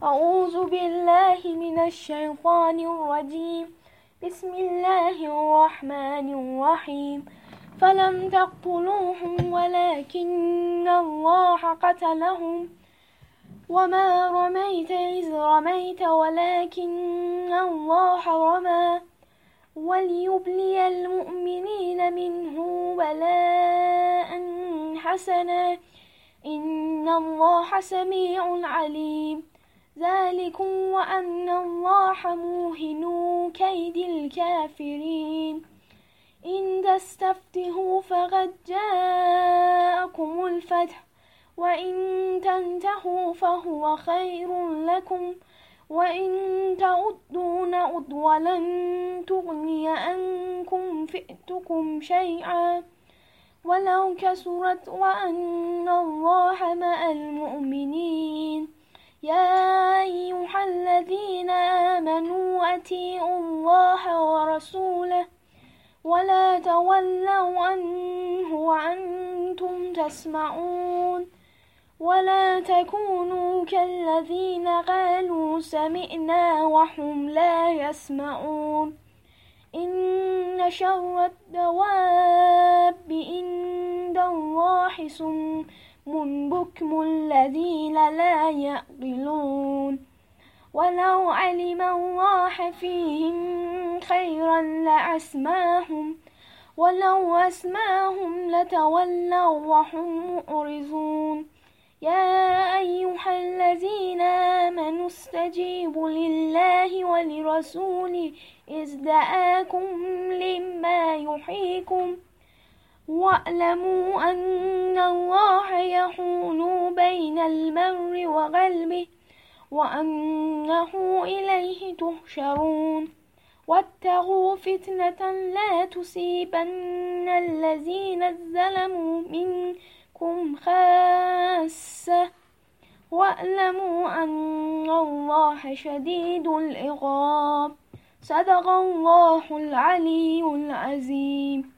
أعوذ بالله من الشيطان الرجيم. بسم الله الرحمن الرحيم. فلم تقتلوهم ولكن الله قتلهم وما رميت إذ رميت ولكن الله رمى وليبلي المؤمنين منه بلاء حسنا إن الله سميع عليم. ذلكم وأن الله موهن كيد الكافرين. إن تستفتحوا فقد جاءكم الفتح وإن تنتهوا فهو خير لكم وإن تعدوا نعد ولن تغني عنكم فئتكم شيئا ولو كثرت وأن الله مع المؤمنين. يا أيها الذين آمنوا أطيعوا الله ورسوله ولا تولوا عنه وأنتم تسمعون ولا تكونوا كالذين قالوا سمعنا وهم لا يسمعون. إن شر الدواب عند الله صم بكم الذين لا يعقلون. ولو علم الله فيهم خيرا لأسماهم ولو أسماهم لتولوا وهم معرضون. يا أيها الذين آمنوا استجيبوا لله ولرسوله إذ دعاكم لما يحييكم واعلموا أن الله يحول بين المرء وقلبه وأنه إليه تحشرون. واتقوا فتنة لا تصيبن الذين ظلموا منكم خاصة واعلموا أن الله شديد العقاب. صدق الله العلي العظيم.